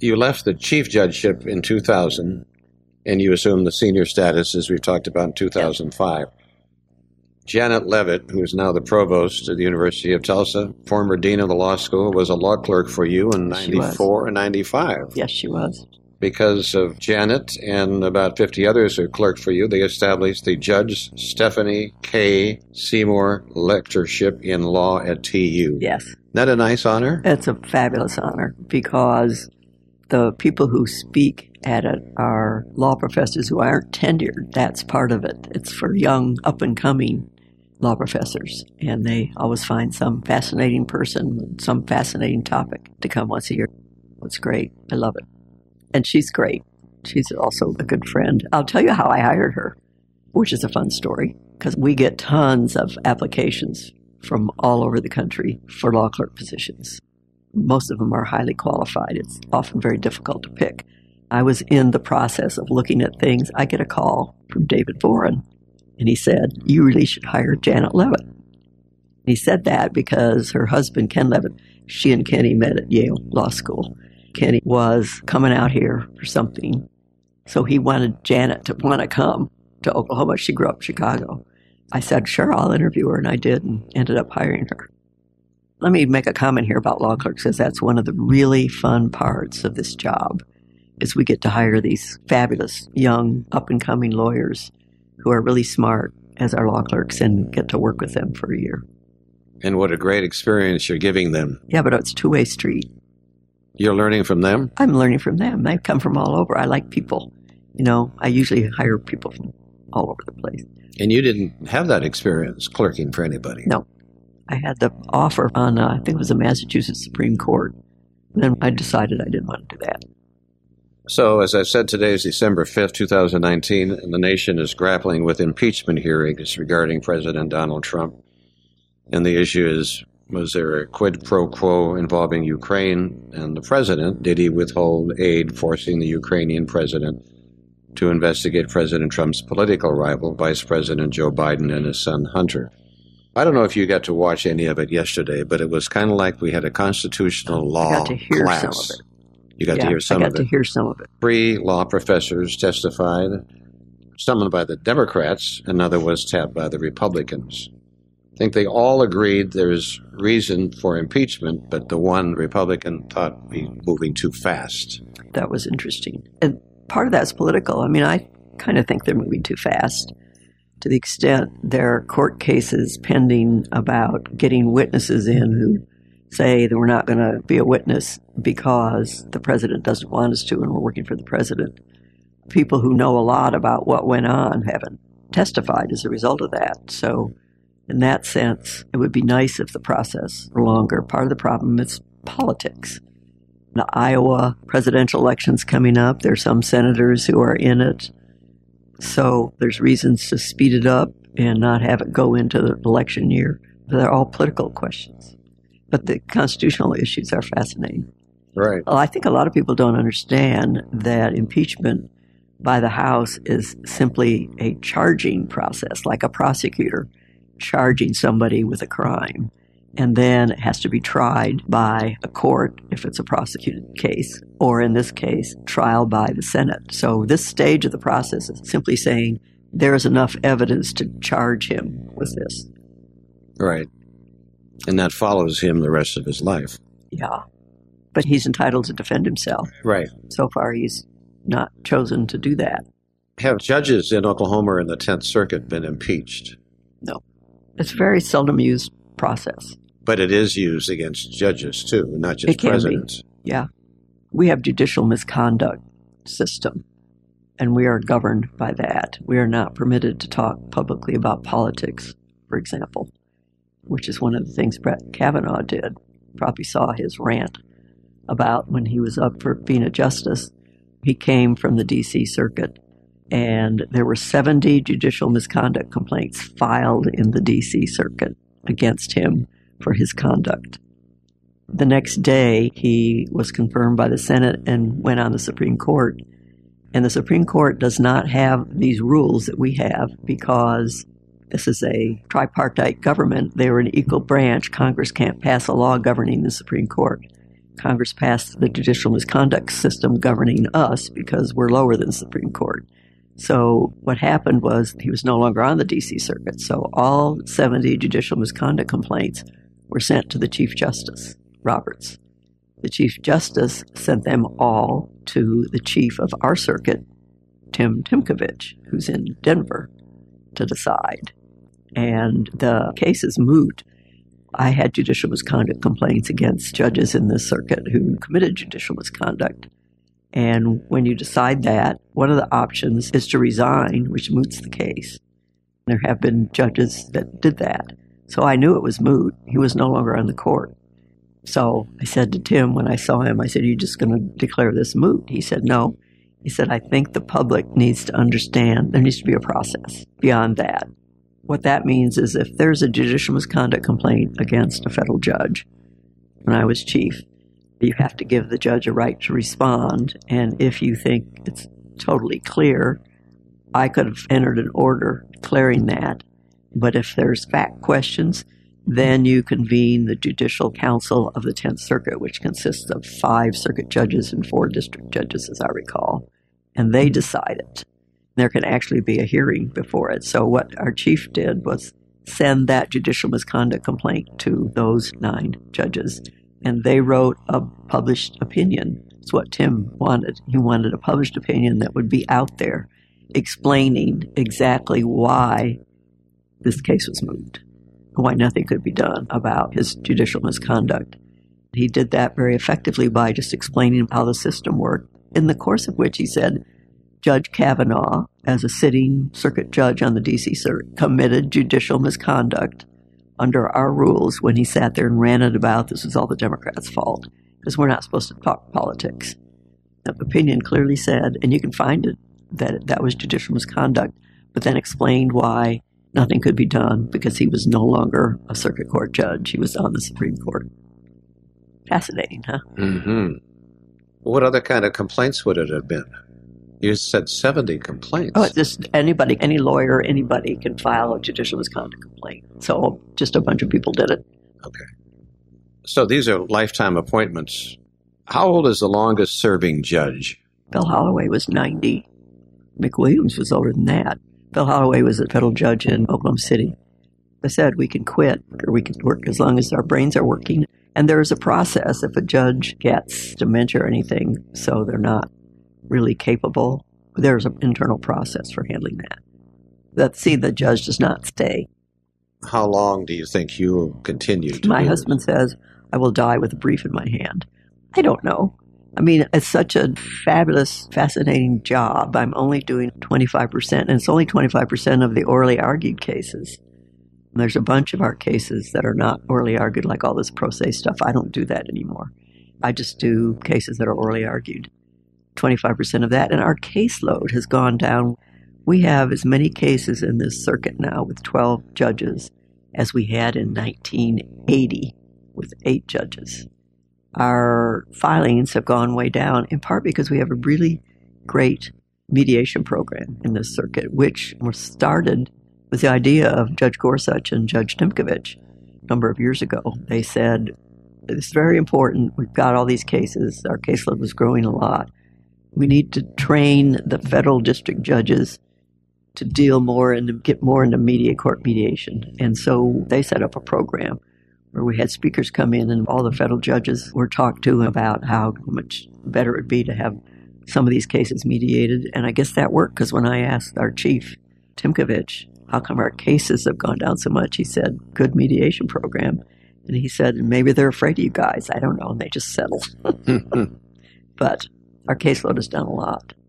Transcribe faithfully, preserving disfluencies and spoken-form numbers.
You left the chief judgeship in two thousand, and you assumed the senior status, as we've talked about, in two thousand five. Yep. Janet Leavitt, who is now the provost at the University of Tulsa, former dean of the law school, was a law clerk for you in ninety-four and ninety-five. Yes, she was. Because of Janet and about fifty others who clerked for you, they established the Judge Stephanie K. Seymour Lectureship in Law at T U. Yes. Isn't that a nice honor? It's a fabulous honor because the people who speak at it are law professors who aren't tenured. That's part of it. It's for young, up-and-coming law professors, and they always find some fascinating person, some fascinating topic to come once a year. It's great. I love it. And she's great. She's also a good friend. I'll tell you how I hired her, which is a fun story, because we get tons of applications from all over the country for law clerk positions. Most of them are highly qualified. It's often very difficult to pick. I was in the process of looking at things. I get a call from David Boren, and he said, "You really should hire Janet Leavitt." He said that because her husband, Ken Leavitt, she and Kenny met at Yale Law School. Kenny was coming out here for something, so he wanted Janet to want to come to Oklahoma. She grew up in Chicago. I said, sure, I'll interview her, and I did, and ended up hiring her. Let me make a comment here about law clerks, because that's one of the really fun parts of this job, is we get to hire these fabulous, young, up-and-coming lawyers who are really smart as our law clerks and get to work with them for a year. And what a great experience you're giving them. Yeah, but it's a two-way street. You're learning from them? I'm learning from them. They come from all over. I like people. You know, I usually hire people from all over the place. And you didn't have that experience clerking for anybody? No. I had the offer on, uh, I think it was the Massachusetts Supreme Court. And then I decided I didn't want to do that. So, as I said, today is December fifth, twenty nineteen, and the nation is grappling with impeachment hearings regarding President Donald Trump. And the issue is, was there a quid pro quo involving Ukraine and the president? Did he withhold aid, forcing the Ukrainian president to investigate President Trump's political rival, Vice President Joe Biden, and his son Hunter? I don't know if you got to watch any of it yesterday, but it was kind of like we had a constitutional law class. I got to hear class. some of it. You got yeah, to hear some of it? I of got it. to hear some of it. Three law professors testified, some by the Democrats, another was tapped by the Republicans. I think they all agreed there's reason for impeachment, but the one Republican thought we were moving too fast. That was interesting. And part of that's political. I mean, I kind of think they're moving too fast to the extent there are court cases pending about getting witnesses in who say that we're not going to be a witness because the president doesn't want us to and we're working for the president. People who know a lot about what went on haven't testified as a result of that. So in that sense, it would be nice if the process were longer. Part of the problem is politics. The Iowa presidential election's coming up. There are some senators who are in it. So there's reasons to speed it up and not have it go into the election year. They're all political questions. But the constitutional issues are fascinating. Right. Well, I think a lot of people don't understand that impeachment by the House is simply a charging process, like a prosecutor charging somebody with a crime. And then it has to be tried by a court if it's a prosecuted case, or in this case, trial by the Senate. So this stage of the process is simply saying there is enough evidence to charge him with this. Right. And that follows him the rest of his life. Yeah. But he's entitled to defend himself. Right. So far, he's not chosen to do that. Have judges in Oklahoma in the Tenth Circuit been impeached? No. It's a very seldom used process. But it is used against judges, too, not just it can presidents. Be. Yeah. We have judicial misconduct system, and we are governed by that. We are not permitted to talk publicly about politics, for example, which is one of the things Brett Kavanaugh did. Probably saw his rant about when he was up for being a justice. He came from the D C Circuit, and there were seventy judicial misconduct complaints filed in the D C Circuit against him for his conduct. The next day, he was confirmed by the Senate and went on the Supreme Court. And the Supreme Court does not have these rules that we have because this is a tripartite government. They were an equal branch. Congress can't pass a law governing the Supreme Court. Congress passed the judicial misconduct system governing us because we're lower than the Supreme Court. So what happened was he was no longer on the D C Circuit. So all seventy judicial misconduct complaints were sent to the Chief Justice, Roberts. The Chief Justice sent them all to the chief of our circuit, Tim Timkovich, who's in Denver, to decide. And the case is moot. I had judicial misconduct complaints against judges in this circuit who committed judicial misconduct. And when you decide that, one of the options is to resign, which moots the case. There have been judges that did that. So I knew it was moot. He was no longer on the court. So I said to Tim when I saw him, I said, "Are you just going to declare this moot?" He said, "No." He said, "I think the public needs to understand there needs to be a process beyond that." What that means is if there's a judicial misconduct complaint against a federal judge, when I was chief, you have to give the judge a right to respond. And if you think it's totally clear, I could have entered an order declaring that. But if there's fact questions, then you convene the Judicial Council of the tenth Circuit, which consists of five circuit judges and four district judges, as I recall, and they decide it. There can actually be a hearing before it. So what our chief did was send that judicial misconduct complaint to those nine judges, and they wrote a published opinion. It's what Tim wanted. He wanted a published opinion that would be out there explaining exactly why this case was moved, why nothing could be done about his judicial misconduct. He did that very effectively by just explaining how the system worked, in the course of which he said Judge Kavanaugh, as a sitting circuit judge on the D C Circuit, committed judicial misconduct under our rules when he sat there and ranted about this was all the Democrats' fault, because we're not supposed to talk politics. The opinion clearly said, and you can find it, that that was judicial misconduct, but then explained why nothing could be done because he was no longer a circuit court judge. He was on the Supreme Court. Fascinating, huh? Mm-hmm. What other kind of complaints would it have been? You said seventy complaints. Oh, it's just anybody, any lawyer, anybody can file a judicial misconduct complaint. So just a bunch of people did it. Okay. So these are lifetime appointments. How old is the longest serving judge? Bill Holloway was ninety. McWilliams was older than that. Bill Holloway was a federal judge in Oklahoma City. I said we can quit or we can work as long as our brains are working. And there is a process if a judge gets dementia or anything, so they're not really capable. There's an internal process for handling that. That see, the judge does not stay. How long do you think you will continue to My do husband this? says, I will die with a brief in my hand. I don't know. I mean, it's such a fabulous, fascinating job. I'm only doing twenty-five percent, and it's only twenty-five percent of the orally argued cases. There's a bunch of our cases that are not orally argued, like all this pro se stuff. I don't do that anymore. I just do cases that are orally argued. twenty-five percent of that. And our caseload has gone down. We have as many cases in this circuit now with twelve judges as we had in nineteen eighty with eight judges. Our filings have gone way down, in part because we have a really great mediation program in this circuit, which was started with the idea of Judge Gorsuch and Judge Timkovich a number of years ago. They said, it's very important. We've got all these cases. Our caseload was growing a lot. We need to train the federal district judges to deal more and to get more into media court mediation. And so they set up a program where we had speakers come in and all the federal judges were talked to about how much better it would be to have some of these cases mediated. And I guess that worked, because when I asked our chief, Timkovich, how come our cases have gone down so much, he said, good mediation program. And he said, maybe they're afraid of you guys. I don't know. And they just settled. But our caseload is down a lot.